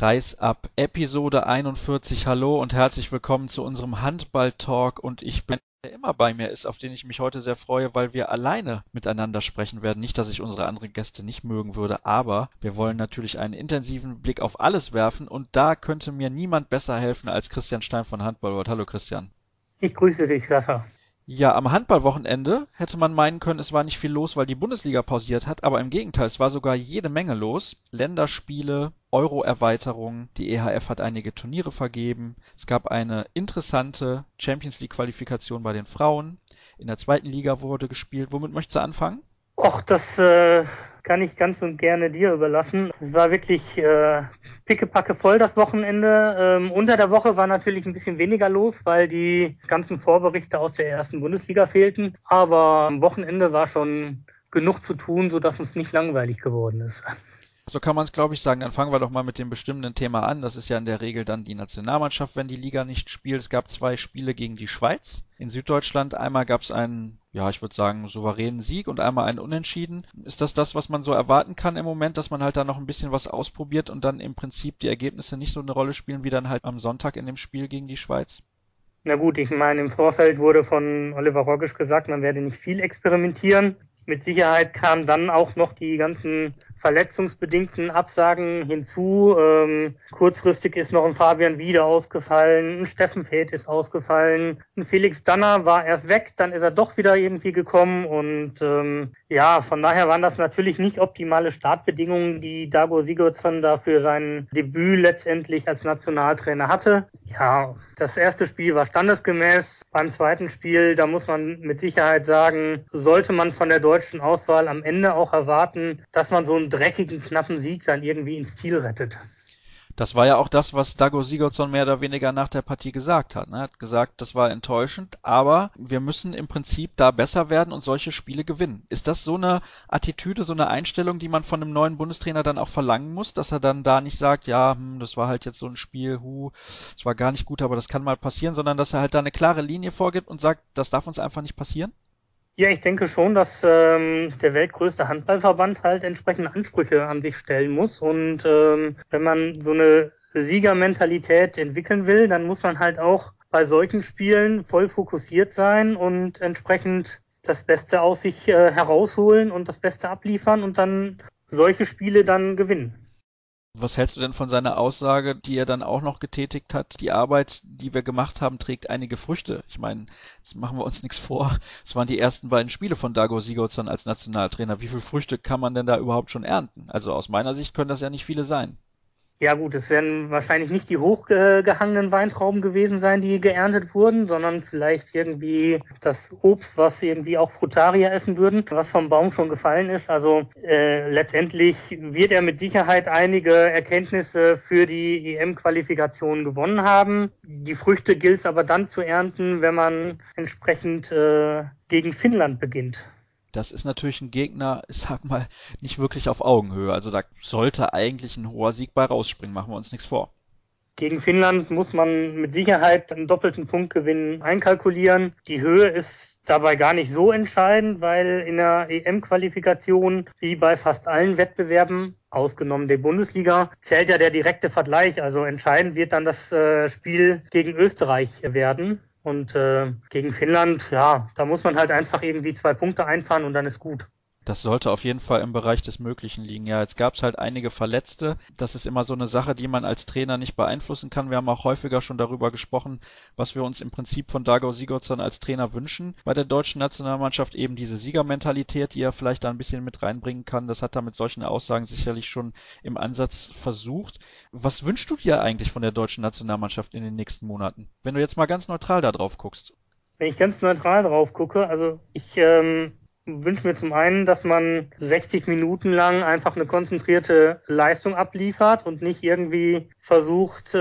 Kreisab, Episode 41. Hallo und herzlich willkommen zu unserem Handball-Talk und ich bin der immer bei mir ist, auf den ich mich heute sehr freue, weil wir alleine miteinander sprechen werden. Nicht, dass ich unsere anderen Gäste nicht mögen würde, aber wir wollen natürlich einen intensiven Blick auf alles werfen und da könnte mir niemand besser helfen als Christian Stein von Handballworld. Hallo Christian. Ich grüße dich, Sascha. Ja, am Handballwochenende hätte man meinen können, es war nicht viel los, weil die Bundesliga pausiert hat, aber im Gegenteil, es war sogar jede Menge los. Länderspiele, Euro-Erweiterung, die EHF hat einige Turniere vergeben, es gab eine interessante Champions League-Qualifikation bei den Frauen, in der zweiten Liga wurde gespielt. Womit möchtest du anfangen? Och, das kann ich ganz und gerne dir überlassen. Es war wirklich pickepacke voll das Wochenende. Unter der Woche war natürlich ein bisschen weniger los, weil die ganzen Vorberichte aus der ersten Bundesliga fehlten. Aber am Wochenende war schon genug zu tun, sodass uns nicht langweilig geworden ist. So kann man es, glaube ich, sagen. Dann fangen wir doch mal mit dem bestimmenden Thema an. Das ist ja in der Regel dann die Nationalmannschaft, wenn die Liga nicht spielt. Es gab 2 Spiele gegen die Schweiz in Süddeutschland. Einmal gab es einen, ja, ich würde sagen, souveränen Sieg und einmal einen Unentschieden. Ist das, was man so erwarten kann im Moment, dass man halt da noch ein bisschen was ausprobiert und dann im Prinzip die Ergebnisse nicht so eine Rolle spielen wie dann halt am Sonntag in dem Spiel gegen die Schweiz? Na gut, ich meine, im Vorfeld wurde von Oliver Rogisch gesagt, man werde nicht viel experimentieren. Mit Sicherheit kamen dann auch noch die ganzen verletzungsbedingten Absagen hinzu. Kurzfristig ist noch ein Fabian Wiede ausgefallen, ein Steffen Feeth ist ausgefallen, ein Felix Danner war erst weg, dann ist er doch wieder irgendwie gekommen und ja, von daher waren das natürlich nicht optimale Startbedingungen, die Dago Sigurdsson da für sein Debüt letztendlich als Nationaltrainer hatte. Ja, das erste Spiel war standesgemäß. Beim zweiten Spiel, da muss man mit Sicherheit sagen, sollte man von der deutschen Auswahl am Ende auch erwarten, dass man so einen dreckigen, knappen Sieg dann irgendwie ins Ziel rettet. Das war ja auch das, was Dago Sigurdsson mehr oder weniger nach der Partie gesagt hat. Er hat gesagt, das war enttäuschend, aber wir müssen im Prinzip da besser werden und solche Spiele gewinnen. Ist das so eine Attitüde, so eine Einstellung, die man von einem neuen Bundestrainer dann auch verlangen muss, dass er dann da nicht sagt, ja, das war halt jetzt so ein Spiel, das war gar nicht gut, aber das kann mal passieren, sondern dass er halt da eine klare Linie vorgibt und sagt, das darf uns einfach nicht passieren? Ja, ich denke schon, dass der weltgrößte Handballverband halt entsprechende Ansprüche an sich stellen muss. Und wenn man so eine Siegermentalität entwickeln will, dann muss man halt auch bei solchen Spielen voll fokussiert sein und entsprechend das Beste aus sich herausholen und das Beste abliefern und dann solche Spiele dann gewinnen. Was hältst du denn von seiner Aussage, die er dann auch noch getätigt hat? Die Arbeit, die wir gemacht haben, trägt einige Früchte. Ich meine, jetzt machen wir uns nichts vor. Es waren die ersten beiden Spiele von Dago Sigurdsson als Nationaltrainer. Wie viele Früchte kann man denn da überhaupt schon ernten? Also aus meiner Sicht können das ja nicht viele sein. Ja gut, es werden wahrscheinlich nicht die hochgehangenen Weintrauben gewesen sein, die geerntet wurden, sondern vielleicht irgendwie das Obst, was irgendwie auch Frutarier essen würden, was vom Baum schon gefallen ist. Also letztendlich wird er mit Sicherheit einige Erkenntnisse für die EM-Qualifikation gewonnen haben. Die Früchte gilt es aber dann zu ernten, wenn man entsprechend gegen Finnland beginnt. Das ist natürlich ein Gegner, ich sag mal, nicht wirklich auf Augenhöhe. Also da sollte eigentlich ein hoher Sieg bei rausspringen, machen wir uns nichts vor. Gegen Finnland muss man mit Sicherheit einen doppelten Punktgewinn einkalkulieren. Die Höhe ist dabei gar nicht so entscheidend, weil in der EM-Qualifikation, wie bei fast allen Wettbewerben, ausgenommen der Bundesliga, zählt ja der direkte Vergleich. Also entscheidend wird dann das Spiel gegen Österreich werden. Und gegen Finnland, ja, da muss man halt einfach irgendwie 2 Punkte einfahren und dann ist gut. Das sollte auf jeden Fall im Bereich des Möglichen liegen. Ja, jetzt gab es halt einige Verletzte. Das ist immer so eine Sache, die man als Trainer nicht beeinflussen kann. Wir haben auch häufiger schon darüber gesprochen, was wir uns im Prinzip von Dago Sigurdsson als Trainer wünschen. Bei der deutschen Nationalmannschaft eben diese Siegermentalität, die er vielleicht da ein bisschen mit reinbringen kann. Das hat er mit solchen Aussagen sicherlich schon im Ansatz versucht. Was wünschst du dir eigentlich von der deutschen Nationalmannschaft in den nächsten Monaten? Wenn du jetzt mal ganz neutral da drauf guckst. Wenn ich ganz neutral drauf gucke, also ich wünsche mir zum einen, dass man 60 Minuten lang einfach eine konzentrierte Leistung abliefert und nicht irgendwie versucht,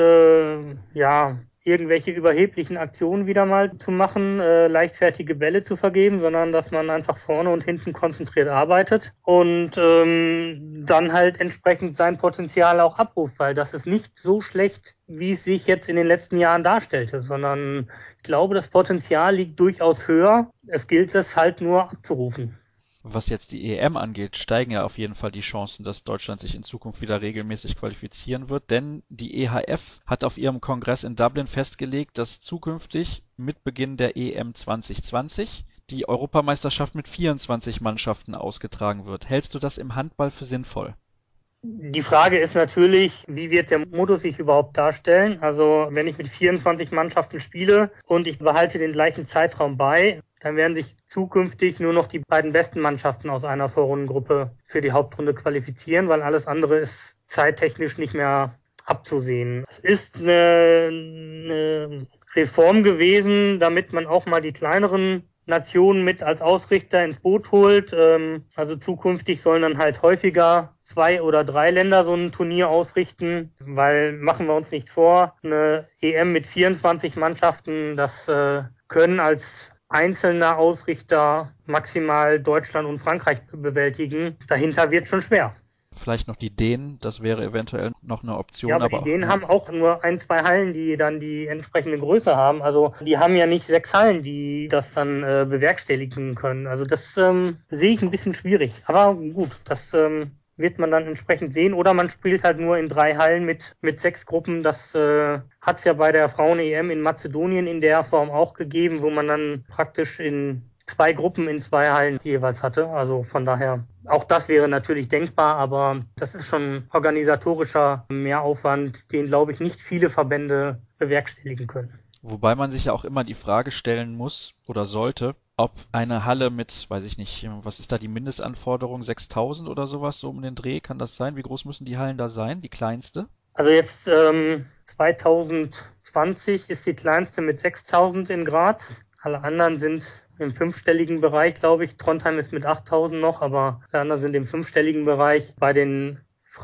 ja, irgendwelche überheblichen Aktionen wieder mal zu machen, leichtfertige Bälle zu vergeben, sondern dass man einfach vorne und hinten konzentriert arbeitet und dann halt entsprechend sein Potenzial auch abruft, weil das ist nicht so schlecht, wie es sich jetzt in den letzten Jahren darstellte, sondern ich glaube, das Potenzial liegt durchaus höher. Es gilt es halt nur abzurufen. Was jetzt die EM angeht, steigen ja auf jeden Fall die Chancen, dass Deutschland sich in Zukunft wieder regelmäßig qualifizieren wird, denn die EHF hat auf ihrem Kongress in Dublin festgelegt, dass zukünftig mit Beginn der EM 2020 die Europameisterschaft mit 24 Mannschaften ausgetragen wird. Hältst du das im Handball für sinnvoll? Die Frage ist natürlich, wie wird der Modus sich überhaupt darstellen? Also wenn ich mit 24 Mannschaften spiele und ich behalte den gleichen Zeitraum bei, dann werden sich zukünftig nur noch die beiden besten Mannschaften aus einer Vorrundengruppe für die Hauptrunde qualifizieren, weil alles andere ist zeittechnisch nicht mehr abzusehen. Es ist eine Reform gewesen, damit man auch mal die kleineren Nationen mit als Ausrichter ins Boot holt. Also zukünftig sollen dann halt häufiger 2 oder 3 Länder so ein Turnier ausrichten, weil, machen wir uns nicht vor, eine EM mit 24 Mannschaften, das können als einzelner Ausrichter maximal Deutschland und Frankreich bewältigen. Dahinter wird schon schwer. Vielleicht noch die Dänen, das wäre eventuell noch eine Option. Ja, aber die Dänen haben auch nur 1, 2 Hallen, die dann die entsprechende Größe haben. Also die haben ja nicht 6 Hallen, die das dann bewerkstelligen können. Also das sehe ich ein bisschen schwierig. Aber gut, das wird man dann entsprechend sehen. Oder man spielt halt nur in 3 Hallen mit 6 Gruppen. Das hat es ja bei der Frauen-EM in Mazedonien in der Form auch gegeben, wo man dann praktisch in 2 Gruppen in 2 Hallen jeweils hatte. Also von daher, auch das wäre natürlich denkbar, aber das ist schon organisatorischer Mehraufwand, den, glaube ich, nicht viele Verbände bewerkstelligen können. Wobei man sich ja auch immer die Frage stellen muss oder sollte, ob eine Halle mit, weiß ich nicht, was ist da die Mindestanforderung, 6.000 oder sowas, so um den Dreh, kann das sein? Wie groß müssen die Hallen da sein, die kleinste? Also jetzt 2020 ist die kleinste mit 6.000 in Graz. Alle anderen sind im 5-stelligen Bereich, glaube ich. Trondheim ist mit 8.000 noch, aber alle anderen sind im 5-stelligen Bereich. Bei den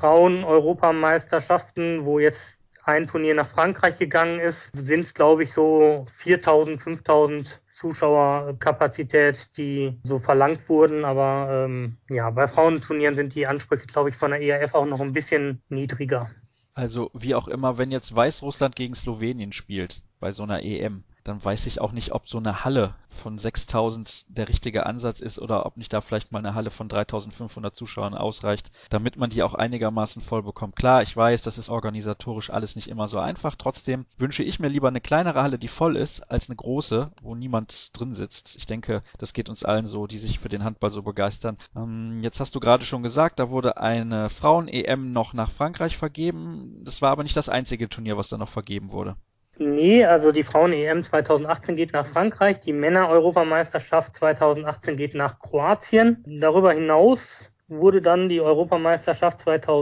Frauen-Europameisterschaften, wo jetzt ein Turnier nach Frankreich gegangen ist, sind es, glaube ich, so 4.000, 5.000 Zuschauerkapazität, die so verlangt wurden. Aber ja, bei Frauenturnieren sind die Ansprüche, glaube ich, von der EHF auch noch ein bisschen niedriger. Also wie auch immer, wenn jetzt Weißrussland gegen Slowenien spielt bei so einer EM, dann weiß ich auch nicht, ob so eine Halle von 6.000 der richtige Ansatz ist oder ob nicht da vielleicht mal eine Halle von 3.500 Zuschauern ausreicht, damit man die auch einigermaßen voll bekommt. Klar, ich weiß, das ist organisatorisch alles nicht immer so einfach. Trotzdem wünsche ich mir lieber eine kleinere Halle, die voll ist, als eine große, wo niemand drin sitzt. Ich denke, das geht uns allen so, die sich für den Handball so begeistern. Jetzt hast du gerade schon gesagt, da wurde eine Frauen-EM noch nach Frankreich vergeben. Das war aber nicht das einzige Turnier, was da noch vergeben wurde. Nee, also die Frauen-EM 2018 geht nach Frankreich, die Männer-Europameisterschaft 2018 geht nach Kroatien. Darüber hinaus wurde dann die Europameisterschaft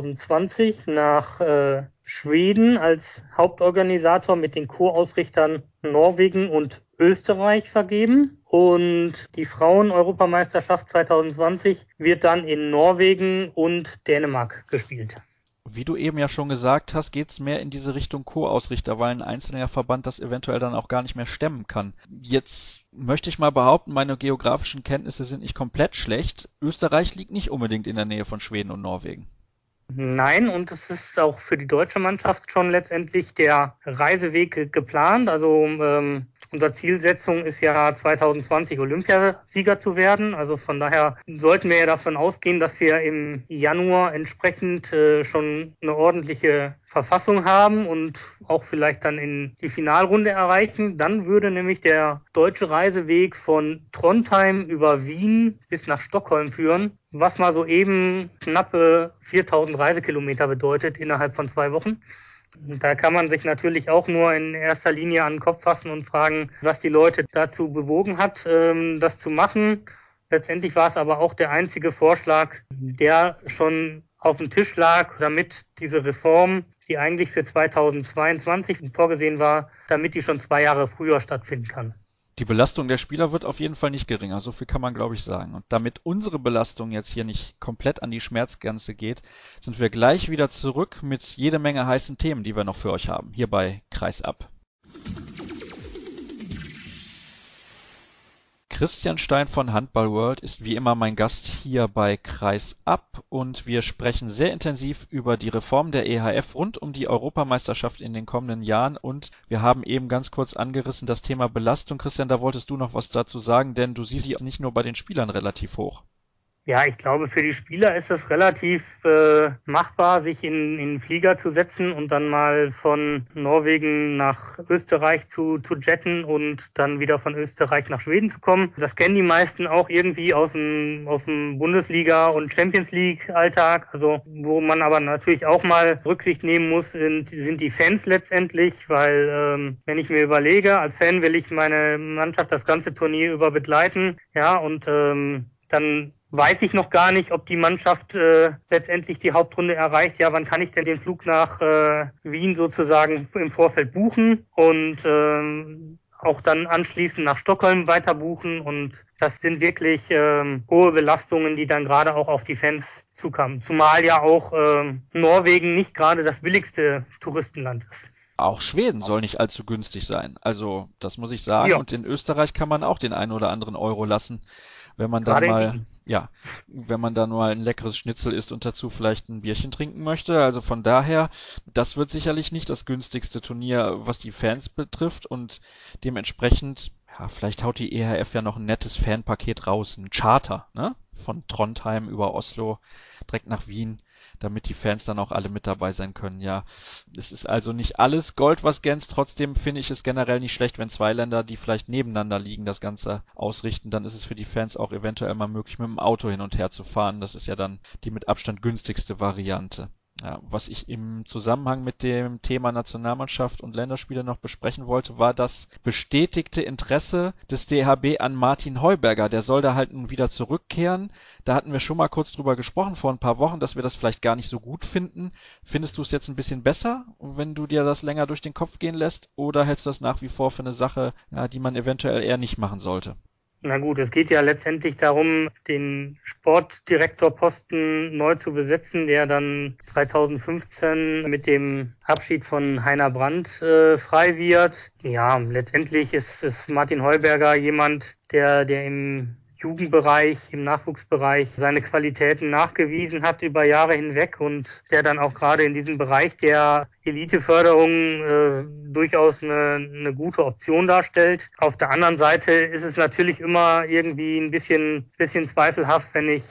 2020 nach Schweden als Hauptorganisator mit den Co-Ausrichtern Norwegen und Österreich vergeben. Und die Frauen-Europameisterschaft 2020 wird dann in Norwegen und Dänemark gespielt. Wie du eben ja schon gesagt hast, geht es mehr in diese Richtung Co-Ausrichter, weil ein einzelner Verband das eventuell dann auch gar nicht mehr stemmen kann. Jetzt möchte ich mal behaupten, meine geografischen Kenntnisse sind nicht komplett schlecht. Österreich liegt nicht unbedingt in der Nähe von Schweden und Norwegen. Nein, und es ist auch für die deutsche Mannschaft schon letztendlich der Reiseweg geplant. Also unsere Zielsetzung ist ja 2020 Olympiasieger zu werden. Also von daher sollten wir ja davon ausgehen, dass wir im Januar entsprechend schon eine ordentliche Verfassung haben und auch vielleicht dann in die Finalrunde erreichen. Dann würde nämlich der deutsche Reiseweg von Trondheim über Wien bis nach Stockholm führen, was mal so eben knappe 4.000 Reisekilometer bedeutet innerhalb von 2 Wochen. Und da kann man sich natürlich auch nur in erster Linie an den Kopf fassen und fragen, was die Leute dazu bewogen hat, das zu machen. Letztendlich war es aber auch der einzige Vorschlag, der schon auf dem Tisch lag, damit diese Reform, die eigentlich für 2022 vorgesehen war, damit die schon 2 Jahre früher stattfinden kann. Die Belastung der Spieler wird auf jeden Fall nicht geringer, so viel kann man, glaube ich, sagen. Und damit unsere Belastung jetzt hier nicht komplett an die Schmerzgrenze geht, sind wir gleich wieder zurück mit jede Menge heißen Themen, die wir noch für euch haben, hier bei Kreisab. Christian Stein von Handball World ist wie immer mein Gast hier bei Kreisab und wir sprechen sehr intensiv über die Reform der EHF rund um die Europameisterschaft in den kommenden Jahren und wir haben eben ganz kurz angerissen das Thema Belastung. Christian, da wolltest du noch was dazu sagen, denn du siehst die nicht nur bei den Spielern relativ hoch. Ja, ich glaube, für die Spieler ist es relativ machbar, sich in den Flieger zu setzen und dann mal von Norwegen nach Österreich zu jetten und dann wieder von Österreich nach Schweden zu kommen. Das kennen die meisten auch irgendwie aus dem Bundesliga- und Champions League-Alltag. Also wo man aber natürlich auch mal Rücksicht nehmen muss, sind die Fans letztendlich, weil wenn ich mir überlege, als Fan will ich meine Mannschaft das ganze Turnier über begleiten, ja, und dann weiß ich noch gar nicht, ob die Mannschaft letztendlich die Hauptrunde erreicht. Ja, wann kann ich denn den Flug nach Wien sozusagen im Vorfeld buchen und auch dann anschließend nach Stockholm weiter buchen? Und das sind wirklich hohe Belastungen, die dann gerade auch auf die Fans zukamen. Zumal ja auch Norwegen nicht gerade das billigste Touristenland ist. Auch Schweden soll nicht allzu günstig sein. Also, das muss ich sagen. Ja, Und in Österreich kann man auch den einen oder anderen Euro lassen, wenn man dann gerade in mal, Wien. ja, wenn man dann mal ein leckeres Schnitzel isst und dazu vielleicht ein Bierchen trinken möchte. Also von daher, das wird sicherlich nicht das günstigste Turnier, was die Fans betrifft und dementsprechend, ja, vielleicht haut die EHF ja noch ein nettes Fanpaket raus, ein Charter, ne? Von Trondheim über Oslo direkt nach Wien, damit die Fans dann auch alle mit dabei sein können. Ja, es ist also nicht alles Gold, was glänzt. Trotzdem finde ich es generell nicht schlecht, wenn zwei Länder, die vielleicht nebeneinander liegen, das Ganze ausrichten. Dann ist es für die Fans auch eventuell mal möglich, mit dem Auto hin und her zu fahren. Das ist ja dann die mit Abstand günstigste Variante. Ja, was ich im Zusammenhang mit dem Thema Nationalmannschaft und Länderspiele noch besprechen wollte, war das bestätigte Interesse des DHB an Martin Heuberger. Der soll da halt nun wieder zurückkehren. Da hatten wir schon mal kurz drüber gesprochen vor ein paar Wochen, dass wir das vielleicht gar nicht so gut finden. Findest du es jetzt ein bisschen besser, wenn du dir das länger durch den Kopf gehen lässt? Oder hältst du das nach wie vor für eine Sache, ja, die man eventuell eher nicht machen sollte? Na gut, es geht ja letztendlich darum, den Sportdirektorposten neu zu besetzen, der dann 2015 mit dem Abschied von Heiner Brandt frei wird. Ja, letztendlich ist Martin Heuberger jemand, der im Jugendbereich, im Nachwuchsbereich seine Qualitäten nachgewiesen hat über Jahre hinweg und der dann auch gerade in diesem Bereich der Eliteförderung durchaus eine gute Option darstellt. Auf der anderen Seite ist es natürlich immer irgendwie ein bisschen zweifelhaft, wenn ich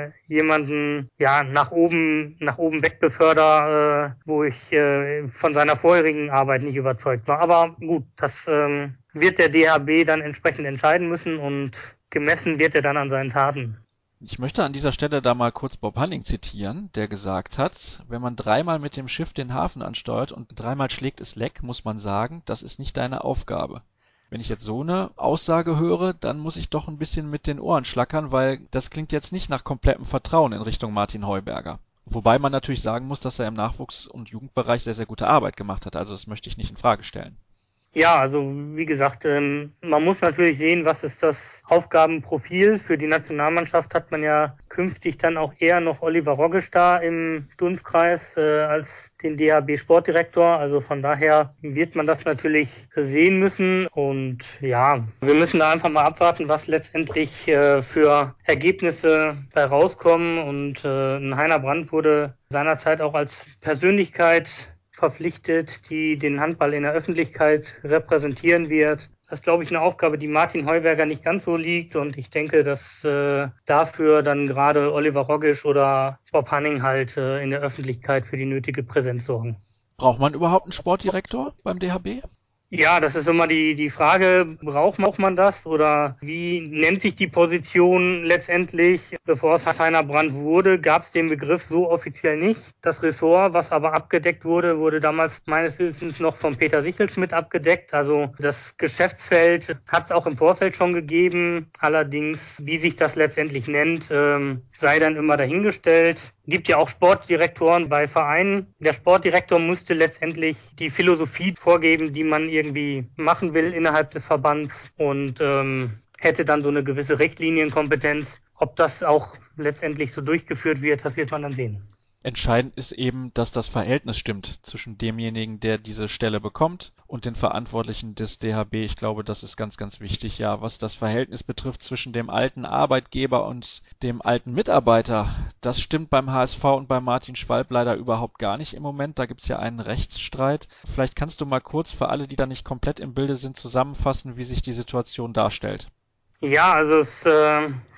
jemanden ja nach oben wegbefördere, wo ich von seiner vorherigen Arbeit nicht überzeugt war. Aber gut, das wird der DHB dann entsprechend entscheiden müssen und gemessen wird er dann an seinen Taten. Ich möchte an dieser Stelle da mal kurz Bob Hanning zitieren, der gesagt hat, wenn man dreimal mit dem Schiff den Hafen ansteuert und dreimal schlägt es leck, muss man sagen, das ist nicht deine Aufgabe. Wenn ich jetzt so eine Aussage höre, dann muss ich doch ein bisschen mit den Ohren schlackern, weil das klingt jetzt nicht nach komplettem Vertrauen in Richtung Martin Heuberger. Wobei man natürlich sagen muss, dass er im Nachwuchs- und Jugendbereich sehr, sehr gute Arbeit gemacht hat. Also das möchte ich nicht in Frage stellen. Ja, also wie gesagt, man muss natürlich sehen, was ist das Aufgabenprofil. Für die Nationalmannschaft hat man ja künftig dann auch eher noch Oliver Rogisch da im Dunstkreis als den DHB-Sportdirektor. Also von daher wird man das natürlich sehen müssen. Und ja, wir müssen da einfach mal abwarten, was letztendlich für Ergebnisse bei rauskommen. Und ein Heiner Brandt wurde seinerzeit auch als Persönlichkeit verpflichtet, die den Handball in der Öffentlichkeit repräsentieren wird. Das ist, glaube ich, eine Aufgabe, die Martin Heuberger nicht ganz so liegt. Und ich denke, dass dafür dann gerade Oliver Rogisch oder Bob Hanning halt in der Öffentlichkeit für die nötige Präsenz sorgen. Braucht man überhaupt einen Sportdirektor beim DHB? Ja, das ist immer die Frage, braucht man das oder wie nennt sich die Position letztendlich? Bevor es Heiner Brandt wurde, gab es den Begriff so offiziell nicht. Das Ressort, was aber abgedeckt wurde, wurde damals meines Wissens noch von Peter Sichelschmidt abgedeckt. Also das Geschäftsfeld hat es auch im Vorfeld schon gegeben. Allerdings, wie sich das letztendlich nennt, sei dann immer dahingestellt. Gibt ja auch Sportdirektoren bei Vereinen. Der Sportdirektor musste letztendlich die Philosophie vorgeben, die man irgendwie machen will innerhalb des Verbands und hätte dann so eine gewisse Richtlinienkompetenz. Ob das auch letztendlich so durchgeführt wird, das wird man dann sehen. Entscheidend ist eben, dass das Verhältnis stimmt zwischen demjenigen, der diese Stelle bekommt, und den Verantwortlichen des DHB. Ich glaube, das ist ganz, ganz wichtig. Ja, was das Verhältnis betrifft zwischen dem alten Arbeitgeber und dem alten Mitarbeiter, das stimmt beim HSV und bei Martin Schwalb leider überhaupt gar nicht im Moment. Da gibt's ja einen Rechtsstreit. Vielleicht kannst du mal kurz für alle, die da nicht komplett im Bilde sind, zusammenfassen, wie sich die Situation darstellt. Ja, also es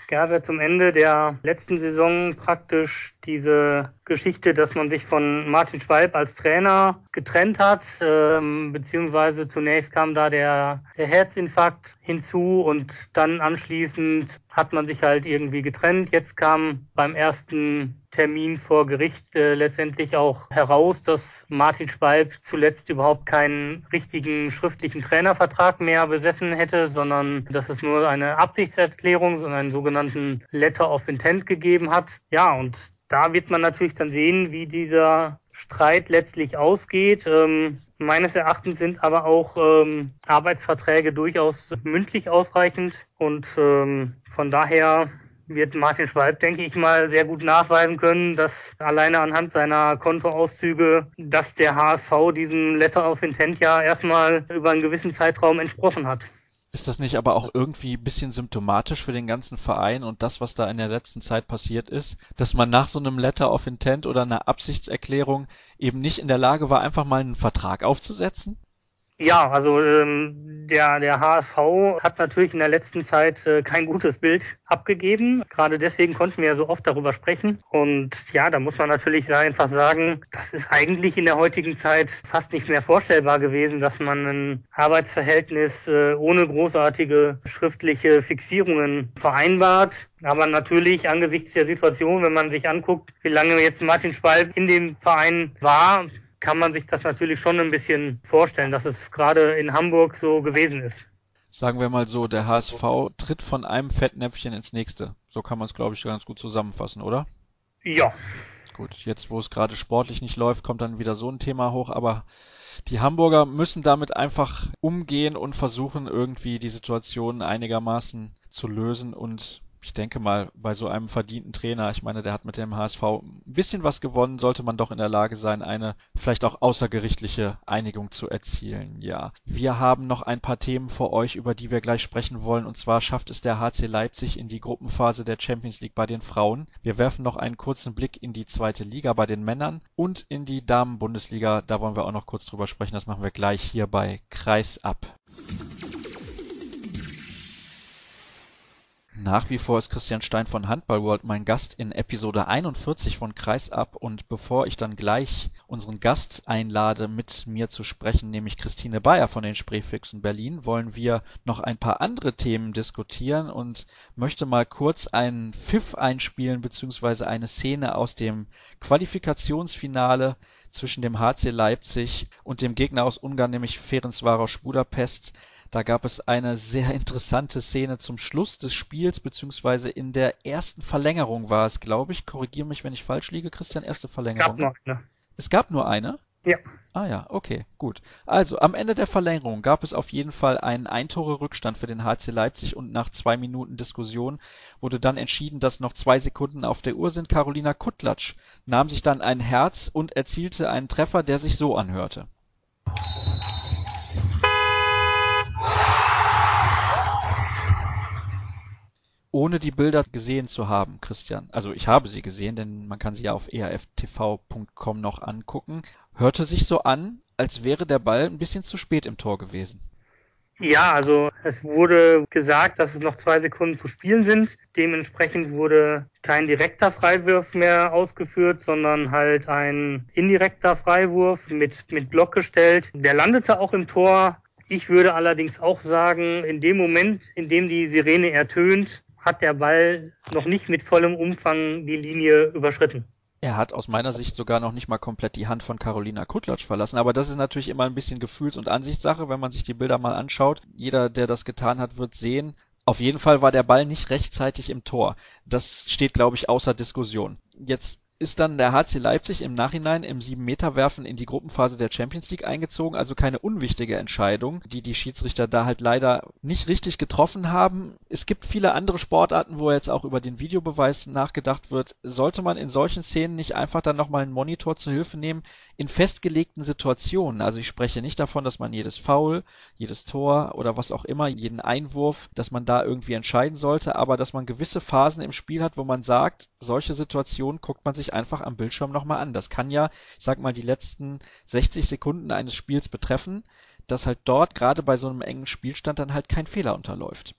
gab ja zum Ende der letzten Saison praktisch diese Geschichte, dass man sich von Martin Schwalb als Trainer getrennt hat, beziehungsweise zunächst kam da der Herzinfarkt hinzu und dann anschließend hat man sich halt irgendwie getrennt. Jetzt kam beim ersten Termin vor Gericht letztendlich auch heraus, dass Martin Schwalb zuletzt überhaupt keinen richtigen schriftlichen Trainervertrag mehr besessen hätte, sondern dass es nur eine Absichtserklärung und einen sogenannten Letter of Intent gegeben hat. Ja, und da wird man natürlich dann sehen, wie dieser Streit letztlich ausgeht. Meines Erachtens sind aber auch Arbeitsverträge durchaus mündlich ausreichend und von daher wird Martin Schwalb, denke ich mal, sehr gut nachweisen können, dass alleine anhand seiner Kontoauszüge, dass der HSV diesem Letter of Intent ja erstmal über einen gewissen Zeitraum entsprochen hat. Ist das nicht aber auch irgendwie ein bisschen symptomatisch für den ganzen Verein und das, was da in der letzten Zeit passiert ist, dass man nach so einem Letter of Intent oder einer Absichtserklärung eben nicht in der Lage war, einfach mal einen Vertrag aufzusetzen? Ja, also der HSV hat natürlich in der letzten Zeit kein gutes Bild abgegeben. Gerade deswegen konnten wir ja so oft darüber sprechen. Und ja, da muss man natürlich einfach sagen, das ist eigentlich in der heutigen Zeit fast nicht mehr vorstellbar gewesen, dass man ein Arbeitsverhältnis ohne großartige schriftliche Fixierungen vereinbart. Aber natürlich angesichts der Situation, wenn man sich anguckt, wie lange jetzt Martin Schwalb in dem Verein war, kann man sich das natürlich schon ein bisschen vorstellen, dass es gerade in Hamburg so gewesen ist. Sagen wir mal so, der HSV tritt von einem Fettnäpfchen ins nächste. So kann man es, glaube ich, ganz gut zusammenfassen, oder? Ja. Gut, jetzt wo es gerade sportlich nicht läuft, kommt dann wieder so ein Thema hoch, aber die Hamburger müssen damit einfach umgehen und versuchen irgendwie die Situation einigermaßen zu lösen und ich denke mal, bei so einem verdienten Trainer, ich meine, der hat mit dem HSV ein bisschen was gewonnen, sollte man doch in der Lage sein, eine vielleicht auch außergerichtliche Einigung zu erzielen. Ja, wir haben noch ein paar Themen für euch, über die wir gleich sprechen wollen. Und zwar schafft es der HC Leipzig in die Gruppenphase der Champions League bei den Frauen. Wir werfen noch einen kurzen Blick in die zweite Liga bei den Männern und in die Damen-Bundesliga. Da wollen wir auch noch kurz drüber sprechen. Das machen wir gleich hier bei Kreisab. Nach wie vor ist Christian Stein von Handball World mein Gast in Episode 41 von Kreisab und bevor ich dann gleich unseren Gast einlade, mit mir zu sprechen, nämlich Christine Bayer von den Spreefüchsen Berlin, wollen wir noch ein paar andere Themen diskutieren und möchte mal kurz einen Pfiff einspielen bzw. eine Szene aus dem Qualifikationsfinale zwischen dem HC Leipzig und dem Gegner aus Ungarn, nämlich Ferencváros Budapest. Da gab es eine sehr interessante Szene zum Schluss des Spiels, beziehungsweise in der ersten Verlängerung war es, glaube ich. Korrigiere mich, wenn ich falsch liege, Christian, erste Verlängerung. Es gab nur eine. Es gab nur eine? Ja. Ah ja, okay, gut. Also, am Ende der Verlängerung gab es auf jeden Fall einen Eintore-Rückstand für den HC Leipzig und nach 2 Minuten Diskussion wurde dann entschieden, dass noch 2 Sekunden auf der Uhr sind. Karolina Kutlatsch nahm sich dann ein Herz und erzielte einen Treffer, der sich so anhörte. Ohne die Bilder gesehen zu haben, Christian, also ich habe sie gesehen, denn man kann sie ja auf erftv.com noch angucken, hörte sich so an, als wäre der Ball ein bisschen zu spät im Tor gewesen. Ja, also es wurde gesagt, dass es noch 2 Sekunden zu spielen sind. Dementsprechend wurde kein direkter Freiwurf mehr ausgeführt, sondern halt ein indirekter Freiwurf mit Block gestellt. Der landete auch im Tor. Ich würde allerdings auch sagen, in dem Moment, in dem die Sirene ertönt, hat der Ball noch nicht mit vollem Umfang die Linie überschritten. Er hat aus meiner Sicht sogar noch nicht mal komplett die Hand von Karolina Kutlatsch verlassen, aber das ist natürlich immer ein bisschen Gefühls- und Ansichtssache, wenn man sich die Bilder mal anschaut. Jeder, der das getan hat, wird sehen, auf jeden Fall war der Ball nicht rechtzeitig im Tor. Das steht, glaube ich, außer Diskussion. Jetzt ist dann der HC Leipzig im Nachhinein im 7-Meter-Werfen in die Gruppenphase der Champions League eingezogen, also keine unwichtige Entscheidung, die die Schiedsrichter da halt leider nicht richtig getroffen haben. Es gibt viele andere Sportarten, wo jetzt auch über den Videobeweis nachgedacht wird. Sollte man in solchen Szenen nicht einfach dann nochmal einen Monitor zur Hilfe nehmen, in festgelegten Situationen? Also ich spreche nicht davon, dass man jedes Foul, jedes Tor oder was auch immer, jeden Einwurf, dass man da irgendwie entscheiden sollte, aber dass man gewisse Phasen im Spiel hat, wo man sagt, solche Situationen guckt man sich einfach am Bildschirm nochmal an. Das kann ja, ich sag mal, die letzten 60 Sekunden eines Spiels betreffen, dass halt dort gerade bei so einem engen Spielstand dann halt kein Fehler unterläuft.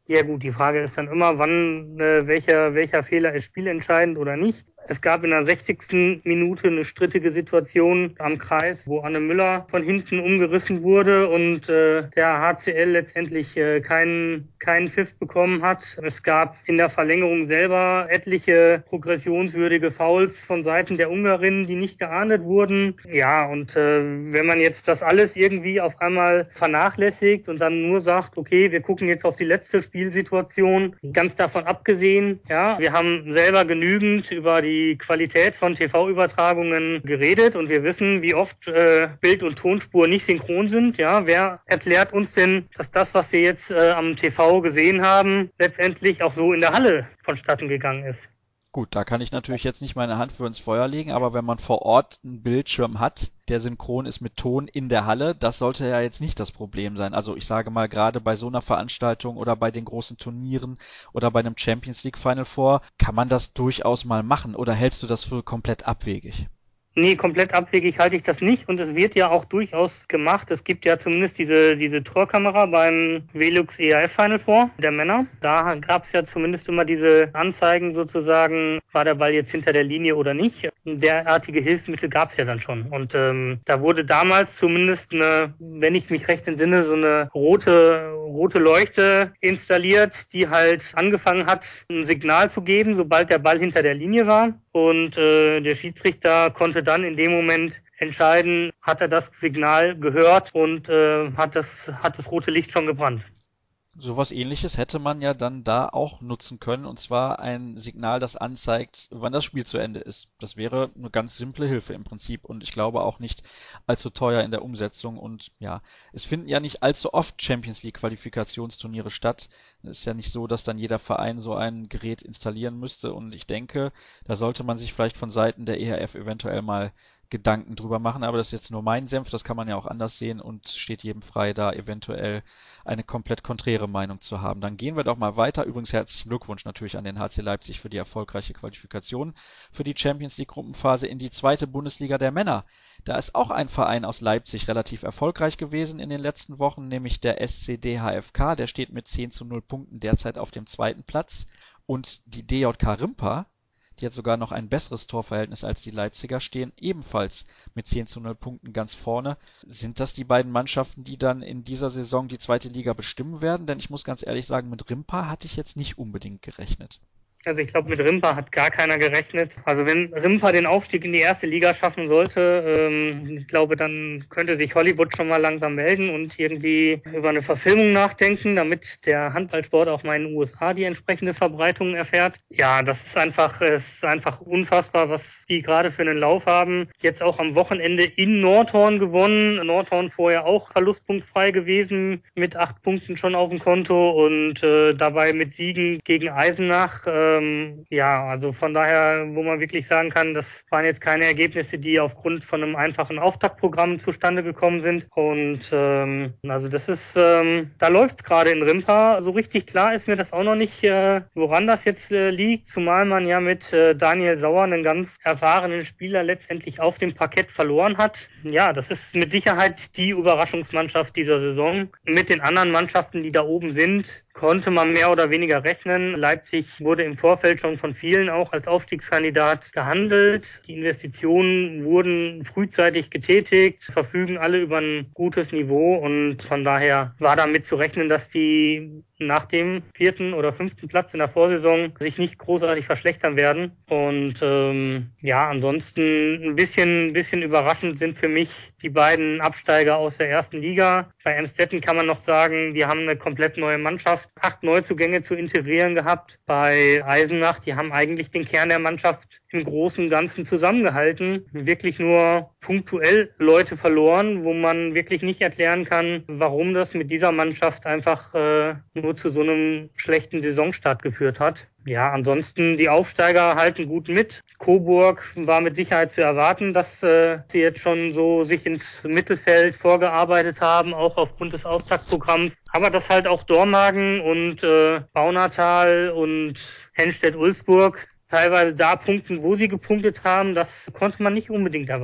Ja gut, die Frage ist dann immer, wann welcher Fehler ist spielentscheidend oder nicht. Es gab in der 60. Minute eine strittige Situation am Kreis, wo Anne Müller von hinten umgerissen wurde und der HCL letztendlich keinen Pfiff bekommen hat. Es gab in der Verlängerung selber etliche progressionswürdige Fouls von Seiten der Ungarinnen, die nicht geahndet wurden. Ja, und wenn man jetzt das alles irgendwie auf einmal vernachlässigt und dann nur sagt, okay, wir gucken jetzt auf die letzte Spielsituation, ganz davon abgesehen, ja, wir haben selber genügend über die Qualität von TV-Übertragungen geredet und wir wissen, wie oft Bild- und Tonspur nicht synchron sind. Ja, wer erklärt uns denn, dass das, was wir jetzt am TV gesehen haben, letztendlich auch so in der Halle vonstatten gegangen ist? Gut, da kann ich natürlich jetzt nicht meine Hand für ins Feuer legen, aber wenn man vor Ort einen Bildschirm hat, der synchron ist mit Ton in der Halle, das sollte ja jetzt nicht das Problem sein. Also ich sage mal, gerade bei so einer Veranstaltung oder bei den großen Turnieren oder bei einem Champions League Final Four kann man das durchaus mal machen, oder hältst du das für komplett abwegig? Nee, komplett abwegig halte ich das nicht und es wird ja auch durchaus gemacht. Es gibt ja zumindest diese Torkamera beim Velux EAF Final Four der Männer. Da gab es ja zumindest immer diese Anzeigen sozusagen, war der Ball jetzt hinter der Linie oder nicht. Derartige Hilfsmittel gab es ja dann schon. Und da wurde damals zumindest wenn ich mich recht entsinne, so eine rote Leuchte installiert, die halt angefangen hat, ein Signal zu geben, sobald der Ball hinter der Linie war. Und der Schiedsrichter konnte dann in dem Moment entscheiden, hat er das Signal gehört und hat das rote Licht schon gebrannt. Sowas Ähnliches hätte man ja dann da auch nutzen können, und zwar ein Signal, das anzeigt, wann das Spiel zu Ende ist. Das wäre eine ganz simple Hilfe im Prinzip und ich glaube auch nicht allzu teuer in der Umsetzung. Und ja, es finden ja nicht allzu oft Champions League Qualifikationsturniere statt. Es ist ja nicht so, dass dann jeder Verein so ein Gerät installieren müsste, und ich denke, da sollte man sich vielleicht von Seiten der EHF eventuell mal Gedanken drüber machen, aber das ist jetzt nur mein Senf, das kann man ja auch anders sehen und steht jedem frei, da eventuell eine komplett konträre Meinung zu haben. Dann gehen wir doch mal weiter. Übrigens herzlichen Glückwunsch natürlich an den HC Leipzig für die erfolgreiche Qualifikation für die Champions League Gruppenphase in die zweite Bundesliga der Männer. Da ist auch ein Verein aus Leipzig relativ erfolgreich gewesen in den letzten Wochen, nämlich der SCD HFK, der steht mit 10:0 Punkten derzeit auf dem zweiten Platz, und die DJK Rimpa, die hat sogar noch ein besseres Torverhältnis als die Leipziger, stehen ebenfalls mit 10:0 Punkten ganz vorne. Sind das die beiden Mannschaften, die dann in dieser Saison die zweite Liga bestimmen werden? Denn ich muss ganz ehrlich sagen, mit Rimpa hatte ich jetzt nicht unbedingt gerechnet. Also ich glaube, mit Rimpa hat gar keiner gerechnet. Also wenn Rimpa den Aufstieg in die erste Liga schaffen sollte, ich glaube, dann könnte sich Hollywood schon mal langsam melden und irgendwie über eine Verfilmung nachdenken, damit der Handballsport auch mal in den USA die entsprechende Verbreitung erfährt. Ja, das ist einfach unfassbar, was die gerade für einen Lauf haben. Jetzt auch am Wochenende in Nordhorn gewonnen. Nordhorn vorher auch verlustpunktfrei gewesen, mit 8 Punkten schon auf dem Konto und dabei mit Siegen gegen Eisenach. Ja, also von daher, wo man wirklich sagen kann, das waren jetzt keine Ergebnisse, die aufgrund von einem einfachen Auftaktprogramm zustande gekommen sind. Und also das ist, da läuft's gerade in Rimpa. So richtig klar ist mir das auch noch nicht, woran das jetzt liegt, zumal man ja mit Daniel Sauer einen ganz erfahrenen Spieler letztendlich auf dem Parkett verloren hat. Ja, das ist mit Sicherheit die Überraschungsmannschaft dieser Saison. Mit den anderen Mannschaften, die da oben sind, konnte man mehr oder weniger rechnen. Leipzig wurde im Vorfeld schon von vielen auch als Aufstiegskandidat gehandelt. Die Investitionen wurden frühzeitig getätigt, verfügen alle über ein gutes Niveau und von daher war damit zu rechnen, dass die nach dem 4. oder 5. Platz in der Vorsaison sich nicht großartig verschlechtern werden. Und ja, ansonsten ein bisschen überraschend sind für mich die beiden Absteiger aus der ersten Liga. Bei Emstetten kann man noch sagen, die haben eine komplett neue Mannschaft, 8 Neuzugänge zu integrieren gehabt. Bei Eisenach, die haben eigentlich den Kern der Mannschaft im Großen und Ganzen zusammengehalten. Wirklich nur punktuell Leute verloren, wo man wirklich nicht erklären kann, warum das mit dieser Mannschaft einfach nur zu so einem schlechten Saisonstart geführt hat. Ja, ansonsten die Aufsteiger halten gut mit. Coburg war mit Sicherheit zu erwarten, dass sie jetzt schon so sich ins Mittelfeld vorgearbeitet haben, auch aufgrund des Auftaktprogramms. Aber dass halt auch Dormagen und Baunatal und Henstedt-Ulzburg teilweise da punkten, wo sie gepunktet haben, das konnte man nicht unbedingt erwarten.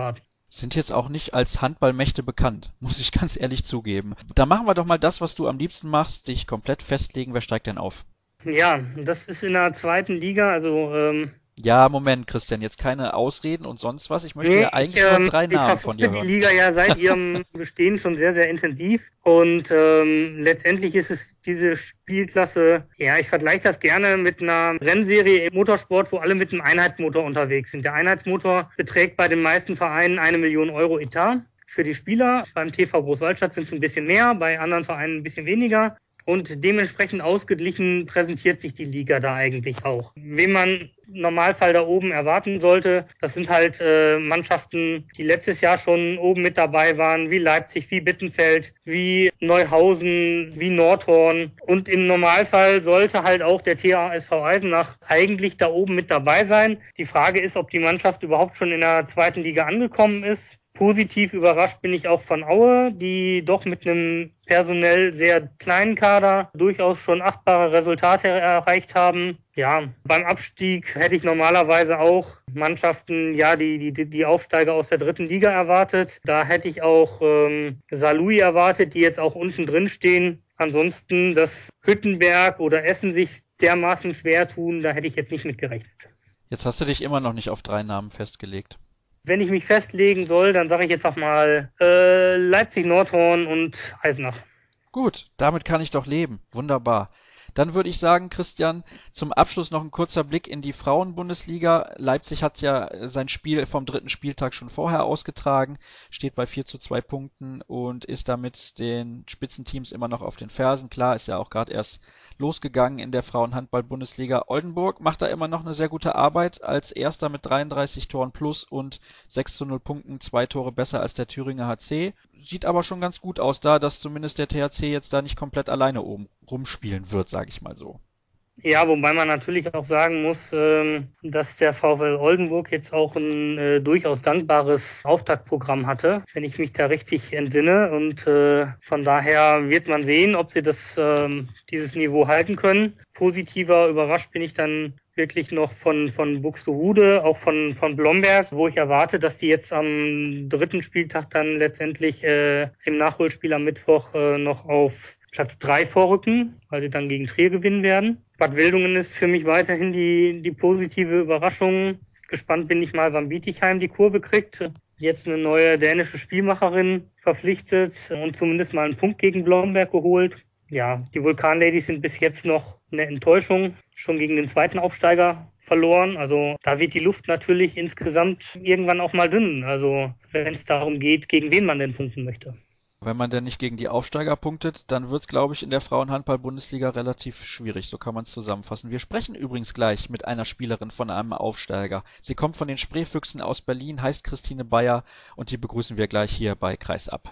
Sind jetzt auch nicht als Handballmächte bekannt, muss ich ganz ehrlich zugeben. Da machen wir doch mal das, was du am liebsten machst, dich komplett festlegen. Wer steigt denn auf? Ja, das ist in der zweiten Liga, also Ja, Moment, Christian, jetzt keine Ausreden und sonst was. Ich möchte nee, ja eigentlich nur 3 ich Namen von dir verfolge die hören. Liga ja seit ihrem Bestehen schon sehr, sehr intensiv und letztendlich ist es diese Spielklasse, ja, ich vergleiche das gerne mit einer Rennserie im Motorsport, wo alle mit einem Einheitsmotor unterwegs sind. Der Einheitsmotor beträgt bei den meisten Vereinen 1 Million Euro Etat für die Spieler. Beim TV Großwaldstadt sind es ein bisschen mehr, bei anderen Vereinen ein bisschen weniger. Und dementsprechend ausgeglichen präsentiert sich die Liga da eigentlich auch. Wen man im Normalfall da oben erwarten sollte, das sind halt Mannschaften, die letztes Jahr schon oben mit dabei waren, wie Leipzig, wie Bittenfeld, wie Neuhausen, wie Nordhorn. Und im Normalfall sollte halt auch der THSV Eisenach eigentlich da oben mit dabei sein. Die Frage ist, ob die Mannschaft überhaupt schon in der zweiten Liga angekommen ist. Positiv überrascht bin ich auch von Aue, die doch mit einem personell sehr kleinen Kader durchaus schon achtbare Resultate erreicht haben. Ja, beim Abstieg hätte ich normalerweise auch Mannschaften, ja, die Aufsteiger aus der dritten Liga erwartet. Da hätte ich auch Saarlouis erwartet, die jetzt auch unten drin stehen. Ansonsten, dass Hüttenberg oder Essen sich dermaßen schwer tun, da hätte ich jetzt nicht mit gerechnet. Jetzt hast du dich immer noch nicht auf 3 Namen festgelegt. Wenn ich mich festlegen soll, dann sage ich jetzt auch mal Leipzig, Nordhorn und Eisenach. Gut, damit kann ich doch leben. Wunderbar. Dann würde ich sagen, Christian, zum Abschluss noch ein kurzer Blick in die Frauenbundesliga. Leipzig hat ja sein Spiel vom 3. Spieltag schon vorher ausgetragen, steht bei 4:2 Punkten und ist damit den Spitzenteams immer noch auf den Fersen. Klar, ist ja auch gerade erst losgegangen in der Frauenhandball-Bundesliga. Oldenburg macht da immer noch eine sehr gute Arbeit als Erster mit 33 Toren plus und 6:0 Punkten, 2 Tore besser als der Thüringer HC. Sieht aber schon ganz gut aus da, dass zumindest der THC jetzt da nicht komplett alleine oben rumspielen wird, sage ich mal so. Ja, wobei man natürlich auch sagen muss, dass der VfL Oldenburg jetzt auch ein durchaus dankbares Auftaktprogramm hatte, wenn ich mich da richtig entsinne. Und von daher wird man sehen, ob sie dieses Niveau halten können. Positiver überrascht bin ich dann wirklich noch von Buxtehude, auch von Blomberg, wo ich erwarte, dass die jetzt am 3. Spieltag dann letztendlich im Nachholspiel am Mittwoch noch auf Platz 3 vorrücken, weil sie dann gegen Trier gewinnen werden. Bad Wildungen ist für mich weiterhin die positive Überraschung. Gespannt bin ich mal, wann Bietigheim die Kurve kriegt. Jetzt eine neue dänische Spielmacherin verpflichtet und zumindest mal einen Punkt gegen Blomberg geholt. Ja, die Vulkanladies sind bis jetzt noch eine Enttäuschung, schon gegen den 2. Aufsteiger verloren. Also da wird die Luft natürlich insgesamt irgendwann auch mal dünn. Also wenn es darum geht, gegen wen man denn punkten möchte. Wenn man denn nicht gegen die Aufsteiger punktet, dann wird's, glaube ich, in der Frauenhandball-Bundesliga relativ schwierig. So kann man es zusammenfassen. Wir sprechen übrigens gleich mit einer Spielerin von einem Aufsteiger. Sie kommt von den Spreefüchsen aus Berlin, heißt Christine Bayer und die begrüßen wir gleich hier bei Kreisab.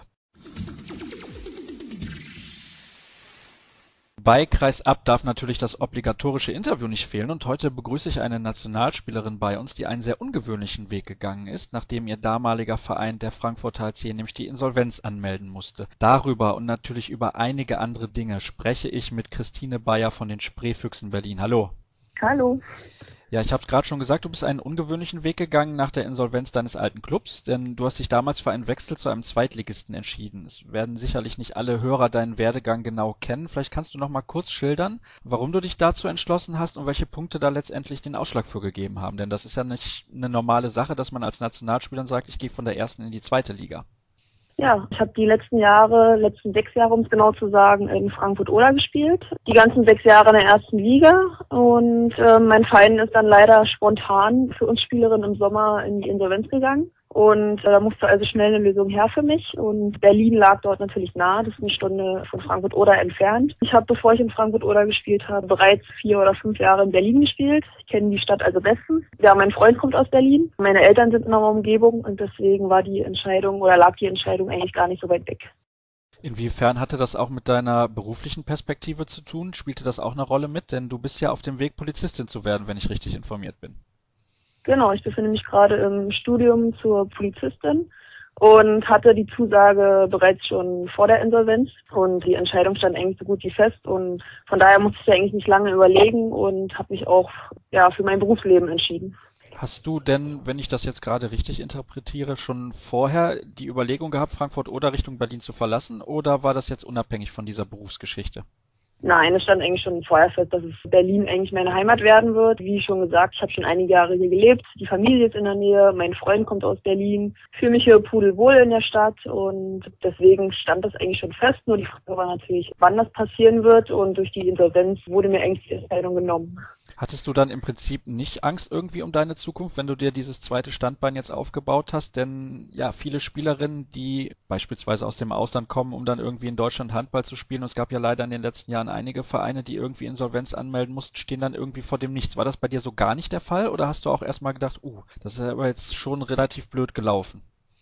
Bei Kreisab darf natürlich das obligatorische Interview nicht fehlen und heute begrüße ich eine Nationalspielerin bei uns, die einen sehr ungewöhnlichen Weg gegangen ist, nachdem ihr damaliger Verein, der Frankfurter HC, nämlich die Insolvenz anmelden musste. Darüber und natürlich über einige andere Dinge spreche ich mit Christine Bayer von den Spreefüchsen Berlin. Hallo. Hallo. Ja, ich habe es gerade schon gesagt, du bist einen ungewöhnlichen Weg gegangen nach der Insolvenz deines alten Clubs, denn du hast dich damals für einen Wechsel zu einem Zweitligisten entschieden. Es werden sicherlich nicht alle Hörer deinen Werdegang genau kennen. Vielleicht kannst du noch mal kurz schildern, warum du dich dazu entschlossen hast und welche Punkte da letztendlich den Ausschlag für gegeben haben. Denn das ist ja nicht eine normale Sache, dass man als Nationalspieler sagt, ich gehe von der ersten in die zweite Liga. Ja, ich habe die letzten 6 Jahre, um es genau zu sagen, in Frankfurt-Oder gespielt. Die ganzen 6 Jahre in der ersten Liga. Und mein Verein ist dann leider spontan für uns Spielerinnen im Sommer in die Insolvenz gegangen. Und da musste also schnell eine Lösung her für mich. Und Berlin lag dort natürlich nah. Das ist 1 Stunde von Frankfurt-Oder entfernt. Ich habe, bevor ich in Frankfurt-Oder gespielt habe, bereits 4 oder 5 Jahre in Berlin gespielt. Ich kenne die Stadt also bestens. Ja, mein Freund kommt aus Berlin. Meine Eltern sind in der Umgebung. Und deswegen lag die Entscheidung eigentlich gar nicht so weit weg. Inwiefern hatte das auch mit deiner beruflichen Perspektive zu tun? Spielte das auch eine Rolle mit? Denn du bist ja auf dem Weg, Polizistin zu werden, wenn ich richtig informiert bin. Genau, ich befinde mich gerade im Studium zur Polizistin und hatte die Zusage bereits schon vor der Insolvenz und die Entscheidung stand eigentlich so gut wie fest und von daher musste ich eigentlich nicht lange überlegen und habe mich auch für mein Berufsleben entschieden. Hast du denn, wenn ich das jetzt gerade richtig interpretiere, schon vorher die Überlegung gehabt, Frankfurt oder Richtung Berlin zu verlassen, oder war das jetzt unabhängig von dieser Berufsgeschichte? Nein, es stand eigentlich schon vorher fest, dass es Berlin eigentlich meine Heimat werden wird. Wie schon gesagt, ich habe schon einige Jahre hier gelebt. Die Familie ist in der Nähe, mein Freund kommt aus Berlin. Ich fühle mich hier pudelwohl in der Stadt und deswegen stand das eigentlich schon fest. Nur die Frage war natürlich, wann das passieren wird, und durch die Insolvenz wurde mir eigentlich die Entscheidung genommen. Hattest du dann im Prinzip nicht Angst irgendwie um deine Zukunft, wenn du dir dieses zweite Standbein jetzt aufgebaut hast? Denn ja, viele Spielerinnen, die beispielsweise aus dem Ausland kommen, um dann irgendwie in Deutschland Handball zu spielen, und es gab ja leider in den letzten Jahren einige Vereine, die irgendwie Insolvenz anmelden mussten, stehen dann irgendwie vor dem Nichts. War das bei dir so gar nicht der Fall, oder hast du auch erstmal gedacht, das ist aber jetzt schon relativ blöd gelaufen?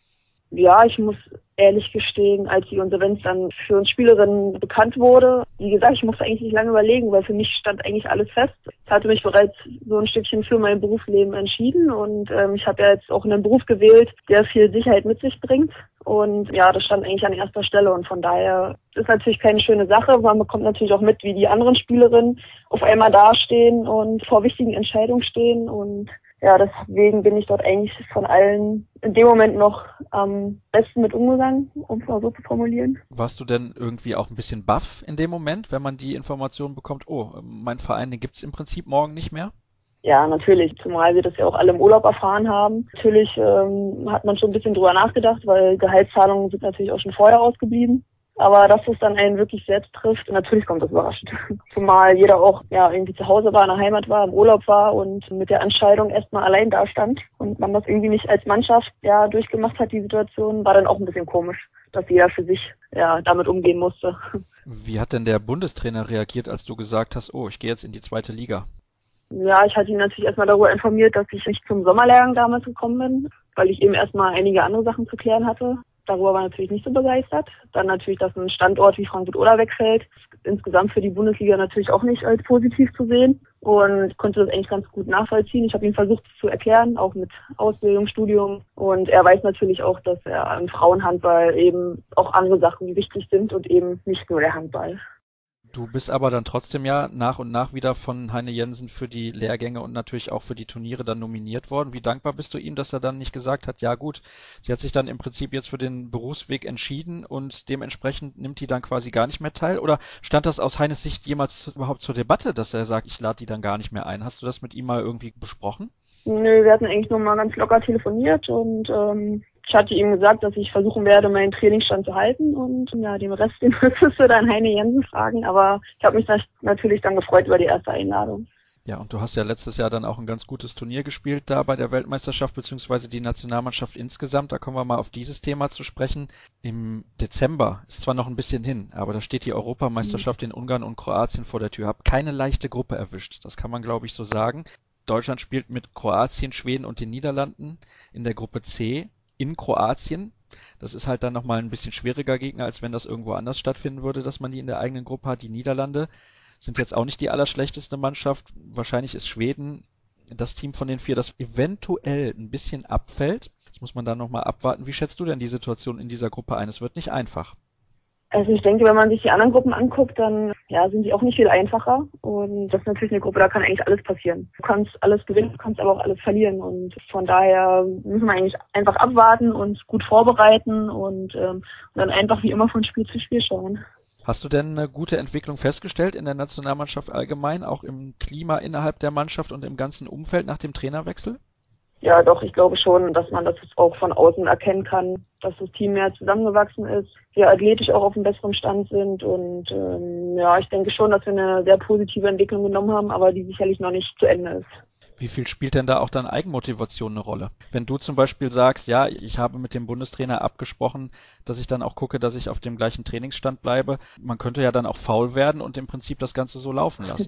Ja, ich muss ehrlich gestehen, als die Insolvenz dann für uns Spielerinnen bekannt wurde, wie gesagt, ich musste eigentlich nicht lange überlegen, weil für mich stand eigentlich alles fest. Ich hatte mich bereits so ein Stückchen für mein Berufsleben entschieden, und ich habe ja jetzt auch einen Beruf gewählt, der viel Sicherheit mit sich bringt. Und ja, das stand eigentlich an erster Stelle, und von daher ist natürlich keine schöne Sache. Man bekommt natürlich auch mit, wie die anderen Spielerinnen auf einmal dastehen und vor wichtigen Entscheidungen stehen, und ja, deswegen bin ich dort eigentlich von allen in dem Moment noch am besten mit umgegangen, um es mal so zu formulieren. Warst du denn irgendwie auch ein bisschen baff in dem Moment, wenn man die Information bekommt, mein Verein, den gibt's im Prinzip morgen nicht mehr? Ja, natürlich, zumal wir das ja auch alle im Urlaub erfahren haben. Natürlich hat man schon ein bisschen drüber nachgedacht, weil Gehaltszahlungen sind natürlich auch schon vorher ausgeblieben. Aber dass es dann einen wirklich selbst trifft, natürlich kommt das überraschend. Zumal jeder auch ja irgendwie zu Hause war, in der Heimat war, im Urlaub war und mit der Entscheidung erstmal allein dastand und man das irgendwie nicht als Mannschaft ja durchgemacht hat, die Situation, war dann auch ein bisschen komisch, dass jeder für sich ja damit umgehen musste. Wie hat denn der Bundestrainer reagiert, als du gesagt hast, ich gehe jetzt in die zweite Liga? Ja, ich hatte ihn natürlich erstmal darüber informiert, dass ich nicht zum Sommerlehrgang damals gekommen bin, weil ich eben erstmal einige andere Sachen zu klären hatte. Darüber war natürlich nicht so begeistert. Dann natürlich, dass ein Standort wie Frankfurt-Oder wegfällt. Insgesamt für die Bundesliga natürlich auch nicht als positiv zu sehen. Und konnte das eigentlich ganz gut nachvollziehen. Ich habe ihm versucht zu erklären, auch mit Ausbildung, Studium. Und er weiß natürlich auch, dass er im Frauenhandball eben auch andere Sachen wichtig sind und eben nicht nur der Handball. Du bist aber dann trotzdem ja nach und nach wieder von Heine Jensen für die Lehrgänge und natürlich auch für die Turniere dann nominiert worden. Wie dankbar bist du ihm, dass er dann nicht gesagt hat, ja gut, sie hat sich dann im Prinzip jetzt für den Berufsweg entschieden und dementsprechend nimmt die dann quasi gar nicht mehr teil? Oder stand das aus Heines Sicht jemals überhaupt zur Debatte, dass er sagt, ich lade die dann gar nicht mehr ein? Hast du das mit ihm mal irgendwie besprochen? Nö, wir hatten eigentlich nur mal ganz locker telefoniert, und ich hatte ihm gesagt, dass ich versuchen werde, meinen Trainingsstand zu halten, und ja, den Rest, den müsstest du dann Heine Jensen fragen, aber ich habe mich natürlich dann gefreut über die erste Einladung. Ja, und du hast ja letztes Jahr dann auch ein ganz gutes Turnier gespielt da bei der Weltmeisterschaft beziehungsweise die Nationalmannschaft insgesamt. Da kommen wir mal auf dieses Thema zu sprechen. Im Dezember ist zwar noch ein bisschen hin, aber da steht die Europameisterschaft in Ungarn und Kroatien vor der Tür. Hab keine leichte Gruppe erwischt. Das kann man, glaube ich, so sagen. Deutschland spielt mit Kroatien, Schweden und den Niederlanden in der Gruppe C in Kroatien. Das ist halt dann nochmal ein bisschen schwieriger Gegner, als wenn das irgendwo anders stattfinden würde, dass man die in der eigenen Gruppe hat. Die Niederlande sind jetzt auch nicht die allerschlechteste Mannschaft. Wahrscheinlich ist Schweden das Team von den 4, das eventuell ein bisschen abfällt. Das muss man dann nochmal abwarten. Wie schätzt du denn die Situation in dieser Gruppe ein? Es wird nicht einfach. Also ich denke, wenn man sich die anderen Gruppen anguckt, dann ja, sind die auch nicht viel einfacher. Und das ist natürlich eine Gruppe, da kann eigentlich alles passieren. Du kannst alles gewinnen, du kannst aber auch alles verlieren. Und von daher müssen wir eigentlich einfach abwarten, uns gut vorbereiten und dann einfach wie immer von Spiel zu Spiel schauen. Hast du denn eine gute Entwicklung festgestellt in der Nationalmannschaft allgemein, auch im Klima innerhalb der Mannschaft und im ganzen Umfeld nach dem Trainerwechsel? Ja, doch, ich glaube schon, dass man das jetzt auch von außen erkennen kann, dass das Team mehr zusammengewachsen ist, wir athletisch auch auf einem besseren Stand sind, und ja, ich denke schon, dass wir eine sehr positive Entwicklung genommen haben, aber die sicherlich noch nicht zu Ende ist. Wie viel spielt denn da auch dann Eigenmotivation eine Rolle? Wenn du zum Beispiel sagst, ja, ich habe mit dem Bundestrainer abgesprochen, dass ich dann auch gucke, dass ich auf dem gleichen Trainingsstand bleibe, man könnte ja dann auch faul werden und im Prinzip das Ganze so laufen lassen.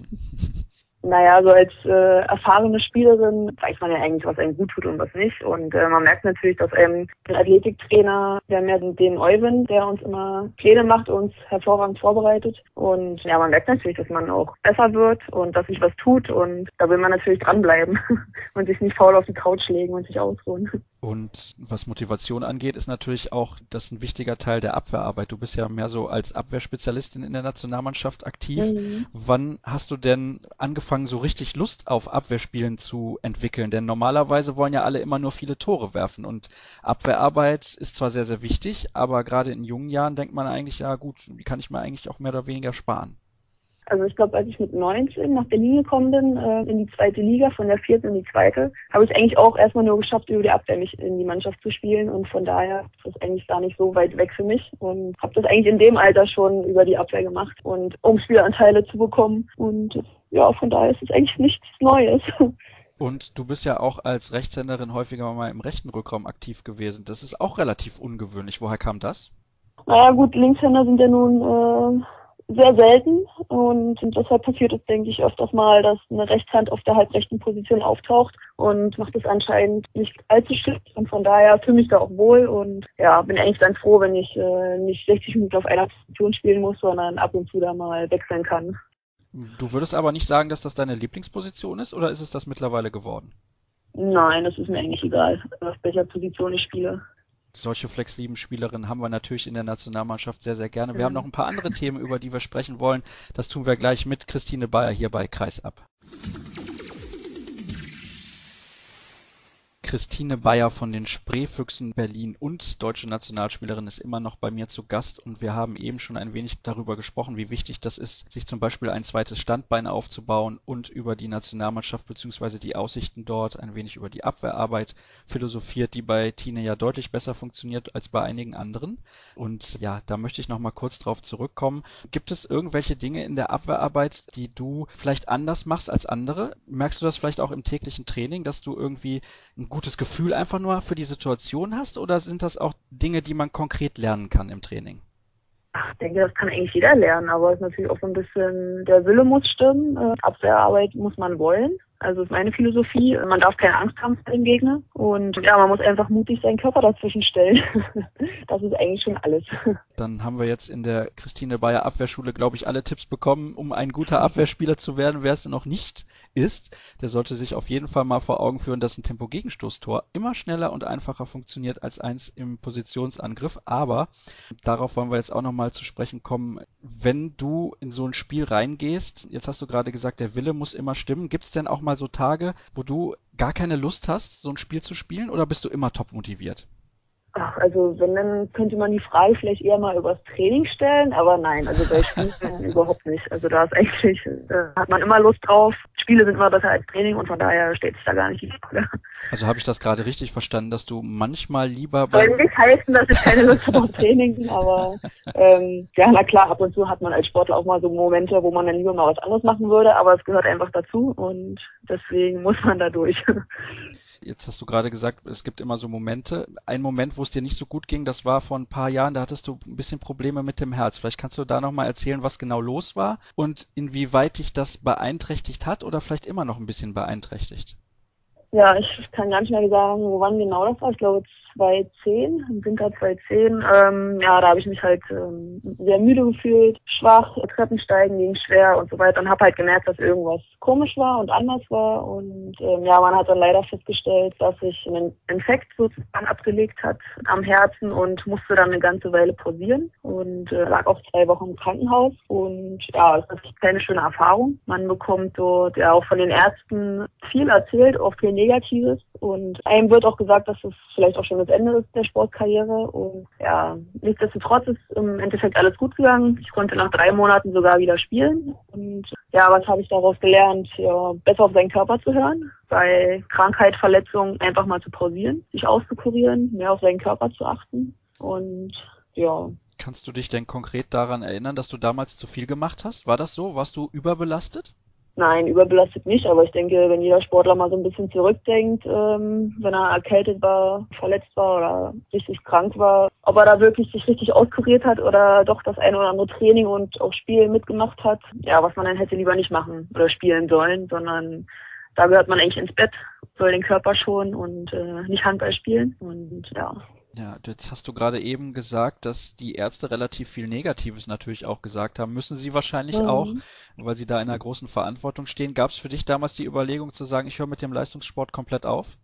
Naja, so als erfahrene Spielerin weiß man ja eigentlich, was einem gut tut und was nicht. Und man merkt natürlich, dass ein Athletiktrainer, wir haben ja den Euwin, der uns immer Pläne macht, uns hervorragend vorbereitet. Und ja, man merkt natürlich, dass man auch besser wird und dass sich was tut. Und da will man natürlich dranbleiben und sich nicht faul auf die Couch legen und sich ausruhen. Und was Motivation angeht, ist natürlich auch das ein wichtiger Teil der Abwehrarbeit. Du bist ja mehr so als Abwehrspezialistin in der Nationalmannschaft aktiv. Mhm. Wann hast du denn angefangen, so richtig Lust auf Abwehrspielen zu entwickeln? Denn normalerweise wollen ja alle immer nur viele Tore werfen und Abwehrarbeit ist zwar sehr, sehr wichtig, aber gerade in jungen Jahren denkt man eigentlich, ja gut, die kann ich mir eigentlich auch mehr oder weniger sparen. Also ich glaube, als ich mit 19 nach Berlin gekommen bin, in die zweite Liga, von der vierten in die zweite, habe ich es eigentlich auch erstmal nur geschafft, über die Abwehr mich in die Mannschaft zu spielen. Und von daher ist das eigentlich gar nicht so weit weg für mich. Und habe das eigentlich in dem Alter schon über die Abwehr gemacht, und um Spielanteile zu bekommen. Und ja, von daher ist es eigentlich nichts Neues. Und du bist ja auch als Rechtshänderin häufiger mal im rechten Rückraum aktiv gewesen. Das ist auch relativ ungewöhnlich. Woher kam das? Naja gut, Linkshänder sind ja nun sehr selten, und deshalb passiert es, denke ich, öfters mal, dass eine Rechtshand auf der halbrechten Position auftaucht und macht es anscheinend nicht allzu schlecht, und von daher fühle mich da auch wohl und ja, bin eigentlich ganz froh, wenn ich nicht 60 Minuten auf einer Position spielen muss, sondern ab und zu da mal wechseln kann. Du würdest aber nicht sagen, dass das deine Lieblingsposition ist, oder ist es das mittlerweile geworden? Nein, das ist mir eigentlich egal, auf welcher Position ich spiele. Solche flexiblen Spielerinnen haben wir natürlich in der Nationalmannschaft sehr, sehr gerne. Wir haben noch ein paar andere Themen, über die wir sprechen wollen. Das tun wir gleich mit Christine Bayer hier bei Kreisab. Christine Bayer von den Spreefüchsen Berlin und deutsche Nationalspielerin ist immer noch bei mir zu Gast und wir haben eben schon ein wenig darüber gesprochen, wie wichtig das ist, sich zum Beispiel ein zweites Standbein aufzubauen und über die Nationalmannschaft bzw. die Aussichten dort ein wenig über die Abwehrarbeit philosophiert, die bei Tine ja deutlich besser funktioniert als bei einigen anderen. Und ja, da möchte ich noch mal kurz drauf zurückkommen. Gibt es irgendwelche Dinge in der Abwehrarbeit, die du vielleicht anders machst als andere? Merkst du das vielleicht auch im täglichen Training, dass du irgendwie ein gutes Gefühl einfach nur für die Situation hast, oder sind das auch Dinge, die man konkret lernen kann im Training? Ach, ich denke, das kann eigentlich jeder lernen, aber es ist natürlich auch so ein bisschen, der Wille muss stimmen, Abwehrarbeit muss man wollen. Also ist meine Philosophie, man darf keine Angst haben vor dem Gegner und ja, man muss einfach mutig seinen Körper dazwischen stellen. Das ist eigentlich schon alles. Dann haben wir jetzt in der Christine Bayer Abwehrschule, glaube ich, alle Tipps bekommen, um ein guter Abwehrspieler zu werden. Wer es noch nicht ist, der sollte sich auf jeden Fall mal vor Augen führen, dass ein Tempo-Gegenstoßtor immer schneller und einfacher funktioniert als eins im Positionsangriff. Aber darauf wollen wir jetzt auch nochmal zu sprechen kommen. Wenn du in so ein Spiel reingehst, jetzt hast du gerade gesagt, der Wille muss immer stimmen. Gibt es denn auch mal so Tage, wo du gar keine Lust hast, so ein Spiel zu spielen, oder bist du immer top motiviert? Ach, also wenn, dann könnte man die Frage vielleicht eher mal übers Training stellen, aber nein, also bei Spielen überhaupt nicht. Also da ist eigentlich, hat man immer Lust drauf. Spiele sind immer besser als Training und von daher stellt sich da gar nicht die Frage. Also habe ich das gerade richtig verstanden, dass du manchmal lieber Soll nicht heißen, dass ich keine Lust habe auf Training, aber ja, na klar, ab und zu hat man als Sportler auch mal so Momente, wo man dann lieber mal was anderes machen würde, aber es gehört einfach dazu und deswegen muss man da durch. Jetzt hast du gerade gesagt, es gibt immer so Momente. Ein Moment, wo es dir nicht so gut ging, das war vor ein paar Jahren, da hattest du ein bisschen Probleme mit dem Herz. Vielleicht kannst du da nochmal erzählen, was genau los war und inwieweit dich das beeinträchtigt hat oder vielleicht immer noch ein bisschen beeinträchtigt. Ja, ich kann gar nicht mehr sagen, wann genau das war. Ich glaube 2010, im Winter 2010. Ja, da habe ich mich halt sehr müde gefühlt, schwach, Treppensteigen ging schwer und so weiter und habe halt gemerkt, dass irgendwas komisch war und anders war. Und ja, man hat dann leider festgestellt, dass sich ein Infekt sozusagen abgelegt hat am Herzen und musste dann eine ganze Weile pausieren und lag auch 2 Wochen im Krankenhaus. Und ja, das ist keine schöne Erfahrung. Man bekommt dort ja auch von den Ärzten viel erzählt, auch viel Negatives. Und einem wird auch gesagt, dass es vielleicht auch schon das Ende ist der Sportkarriere. Und ja, nichtsdestotrotz ist im Endeffekt alles gut gegangen. Ich konnte nach 3 Monaten sogar wieder spielen. Und ja, was habe ich daraus gelernt? Ja, besser auf seinen Körper zu hören, bei Krankheit, Verletzung einfach mal zu pausieren, sich auszukurieren, mehr auf seinen Körper zu achten. Und ja. Kannst du dich denn konkret daran erinnern, dass du damals zu viel gemacht hast? War das so? Warst du überbelastet? Nein, überbelastet nicht, aber ich denke, wenn jeder Sportler mal so ein bisschen zurückdenkt, wenn er erkältet war, verletzt war oder richtig krank war, ob er da wirklich sich richtig auskuriert hat oder doch das eine oder andere Training und auch Spiel mitgemacht hat, ja, was man dann hätte lieber nicht machen oder spielen sollen, sondern da gehört man eigentlich ins Bett, soll den Körper schonen und nicht Handball spielen und ja. Ja, jetzt hast du gerade eben gesagt, dass die Ärzte relativ viel Negatives natürlich auch gesagt haben. Müssen sie wahrscheinlich auch, weil sie da in einer großen Verantwortung stehen. Gab es für dich damals die Überlegung zu sagen, ich höre mit dem Leistungssport komplett auf?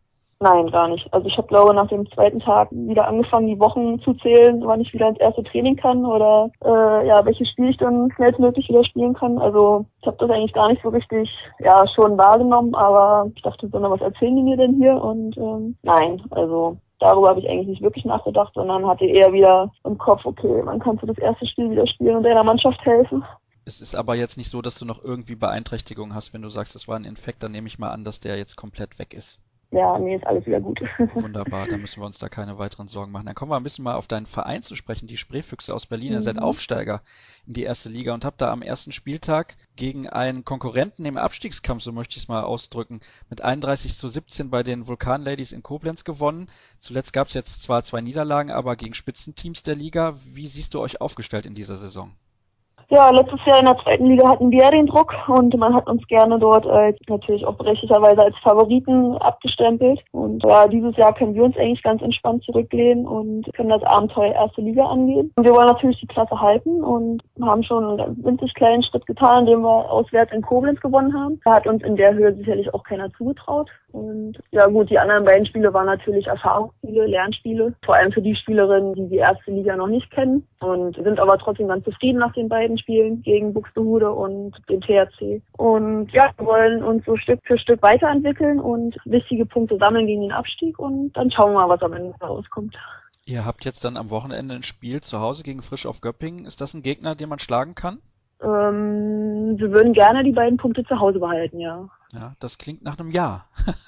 Nein, gar nicht. Also ich habe, glaube nach dem zweiten Tag wieder angefangen, die Wochen zu zählen, wann ich wieder ins erste Training kann oder welches Spiel ich dann schnellstmöglich wieder spielen kann. Also ich habe das eigentlich gar nicht so richtig schon wahrgenommen, aber ich dachte, was erzählen die mir denn hier? Und nein, also darüber habe ich eigentlich nicht wirklich nachgedacht, sondern hatte eher wieder im Kopf, okay, wann kannst du das erste Spiel wieder spielen und deiner Mannschaft helfen? Es ist aber jetzt nicht so, dass du noch irgendwie Beeinträchtigungen hast, wenn du sagst, es war ein Infekt, dann nehme ich mal an, dass der jetzt komplett weg ist. Ja, nee, ist alles wieder gut. Wunderbar, da müssen wir uns da keine weiteren Sorgen machen. Dann kommen wir ein bisschen mal auf deinen Verein zu sprechen, die Spreefüchse aus Berlin. Ihr seid Aufsteiger in die erste Liga und habt da am ersten Spieltag gegen einen Konkurrenten im Abstiegskampf, so möchte ich es mal ausdrücken, mit 31:17 bei den Vulkan-Ladies in Koblenz gewonnen. Zuletzt gab es jetzt zwar 2 Niederlagen, aber gegen Spitzenteams der Liga. Wie siehst du euch aufgestellt in dieser Saison? Ja, letztes Jahr in der zweiten Liga hatten wir ja den Druck und man hat uns gerne dort natürlich auch berechtigterweise als Favoriten abgestempelt. Und dieses Jahr können wir uns eigentlich ganz entspannt zurücklehnen und können das Abenteuer erste Liga angehen. Und wir wollen natürlich die Klasse halten und haben schon einen winzig kleinen Schritt getan, indem wir auswärts in Koblenz gewonnen haben. Da hat uns in der Höhe sicherlich auch keiner zugetraut. Und ja gut, die anderen beiden Spiele waren natürlich Erfahrungsspiele, Lernspiele. Vor allem für die Spielerinnen, die die erste Liga noch nicht kennen und sind aber trotzdem ganz zufrieden nach den beiden Spielen gegen Buxtehude und den THC. Und ja, wir wollen uns so Stück für Stück weiterentwickeln und wichtige Punkte sammeln gegen den Abstieg und dann schauen wir mal, was am Ende rauskommt. Ihr habt jetzt dann am Wochenende ein Spiel zu Hause gegen Frisch auf Göppingen. Ist das ein Gegner, den man schlagen kann? Wir würden gerne die beiden Punkte zu Hause behalten, ja. Ja, das klingt nach einem Ja.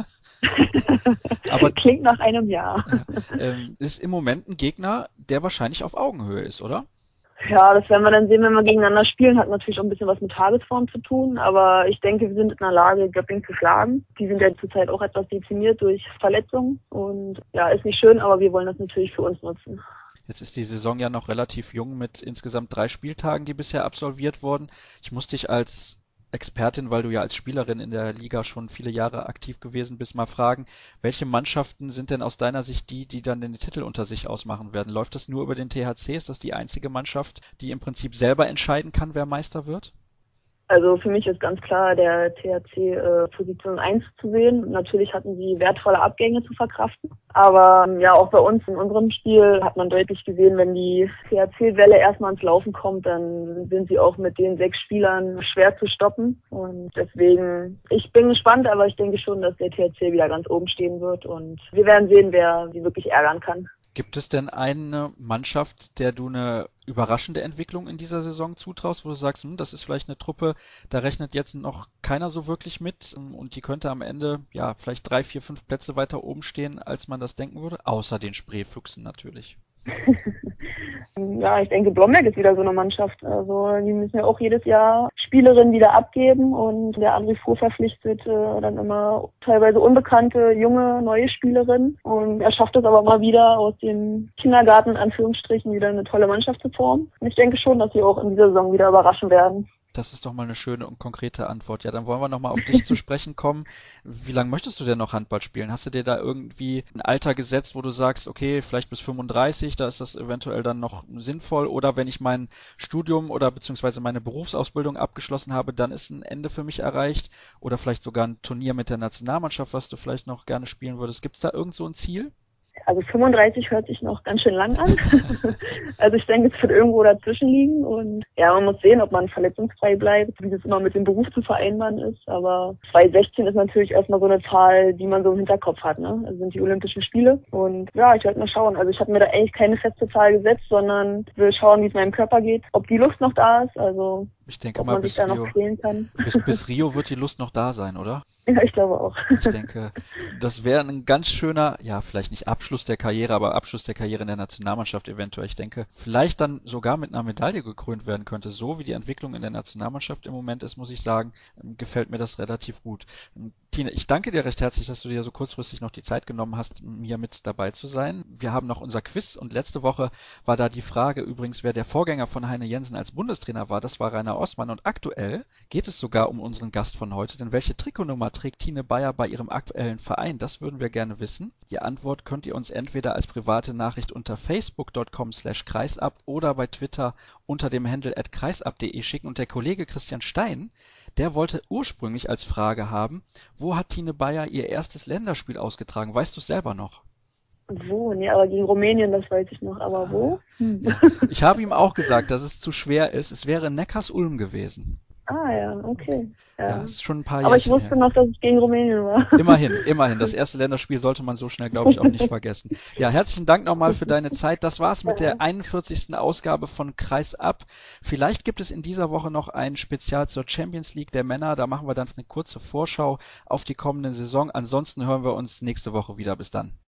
Aber klingt nach einem Ja. Ist im Moment ein Gegner, der wahrscheinlich auf Augenhöhe ist, oder? Ja, das werden wir dann sehen, wenn wir gegeneinander spielen. Hat natürlich auch ein bisschen was mit Tagesform zu tun, aber ich denke, wir sind in der Lage, Göppingen zu schlagen. Die sind ja zurzeit auch etwas dezimiert durch Verletzungen und ja, ist nicht schön, aber wir wollen das natürlich für uns nutzen. Jetzt ist die Saison ja noch relativ jung mit insgesamt 3 Spieltagen, die bisher absolviert wurden. Ich muss dich als Expertin, weil du ja als Spielerin in der Liga schon viele Jahre aktiv gewesen bist, mal fragen, welche Mannschaften sind denn aus deiner Sicht die dann den Titel unter sich ausmachen werden? Läuft das nur über den THC? Ist das die einzige Mannschaft, die im Prinzip selber entscheiden kann, wer Meister wird? Also für mich ist ganz klar der THC Position 1 zu sehen. Natürlich hatten sie wertvolle Abgänge zu verkraften. Aber ja, auch bei uns in unserem Spiel hat man deutlich gesehen, wenn die THC-Welle erstmal ins Laufen kommt, dann sind sie auch mit den 6 Spielern schwer zu stoppen. Und deswegen, ich bin gespannt, aber ich denke schon, dass der THC wieder ganz oben stehen wird. Und wir werden sehen, wer sie wirklich ärgern kann. Gibt es denn eine Mannschaft, der du eine überraschende Entwicklung in dieser Saison zutraust, wo du sagst, das ist vielleicht eine Truppe, da rechnet jetzt noch keiner so wirklich mit und die könnte am Ende ja vielleicht 3, 4, 5 Plätze weiter oben stehen, als man das denken würde, außer den Spreefüchsen natürlich. Ja, ich denke, Blomberg ist wieder so eine Mannschaft. Also die müssen ja auch jedes Jahr Spielerinnen wieder abgeben und der André Fuhr verpflichtet dann immer teilweise unbekannte, junge, neue Spielerinnen. Und er schafft es aber mal wieder aus dem Kindergarten, in Anführungsstrichen, wieder eine tolle Mannschaft zu formen. Und ich denke schon, dass sie auch in dieser Saison wieder überraschen werden. Das ist doch mal eine schöne und konkrete Antwort. Ja, dann wollen wir nochmal auf dich zu sprechen kommen. Wie lange möchtest du denn noch Handball spielen? Hast du dir da irgendwie ein Alter gesetzt, wo du sagst, okay, vielleicht bis 35, da ist das eventuell dann noch sinnvoll? Oder wenn ich mein Studium oder beziehungsweise meine Berufsausbildung abgeschlossen habe, dann ist ein Ende für mich erreicht? Oder vielleicht sogar ein Turnier mit der Nationalmannschaft, was du vielleicht noch gerne spielen würdest. Gibt es da irgend so ein Ziel? Also 35 hört sich noch ganz schön lang an. Also ich denke, es wird irgendwo dazwischen liegen. Und ja, man muss sehen, ob man verletzungsfrei bleibt, wie das immer mit dem Beruf zu vereinbaren ist. Aber 2016 ist natürlich erstmal so eine Zahl, die man so im Hinterkopf hat, ne? Also sind die Olympischen Spiele. Und ja, ich werde mal schauen. Also ich habe mir da eigentlich keine feste Zahl gesetzt, sondern will schauen, wie es meinem Körper geht, ob die Lust noch da ist. Also ich denke ob mal, man sich da noch quälen kann. Bis Rio wird die Lust noch da sein, oder? Ja, ich glaube auch. Ich denke, das wäre ein ganz schöner, ja, vielleicht nicht Abschluss der Karriere, aber Abschluss der Karriere in der Nationalmannschaft eventuell. Ich denke, vielleicht dann sogar mit einer Medaille gekrönt werden könnte. So wie die Entwicklung in der Nationalmannschaft im Moment ist, muss ich sagen, gefällt mir das relativ gut. Tine, ich danke dir recht herzlich, dass du dir so kurzfristig noch die Zeit genommen hast, hier mit dabei zu sein. Wir haben noch unser Quiz und letzte Woche war da die Frage übrigens, wer der Vorgänger von Heine Jensen als Bundestrainer war. Das war Rainer Ostmann und aktuell geht es sogar um unseren Gast von heute, denn welche Trikotnummer trägt Tine Bayer bei ihrem aktuellen Verein? Das würden wir gerne wissen. Die Antwort könnt ihr uns entweder als private Nachricht unter facebook.com/kreisab oder bei Twitter unter dem Handle @kreisab.de schicken und der Kollege Christian Stein, Der wollte ursprünglich als Frage haben, wo hat Tine Bayer ihr erstes Länderspiel ausgetragen? Weißt du es selber noch? Wo? Nee, aber gegen Rumänien, das weiß ich noch. Aber wo? Ja. Ich habe ihm auch gesagt, dass es zu schwer ist. Es wäre Neckars-Ulm gewesen. Ah ja, okay. Ja, das ist schon ein paar Aber ich Jährchen wusste her. noch, dass es gegen Rumänien war. Immerhin. Das erste Länderspiel sollte man so schnell, glaube ich, auch nicht vergessen. Ja, herzlichen Dank nochmal für deine Zeit. Das war's mit der 41. Ausgabe von Kreis ab. Vielleicht gibt es in dieser Woche noch ein Spezial zur Champions League der Männer. Da machen wir dann eine kurze Vorschau auf die kommende Saison. Ansonsten hören wir uns nächste Woche wieder. Bis dann.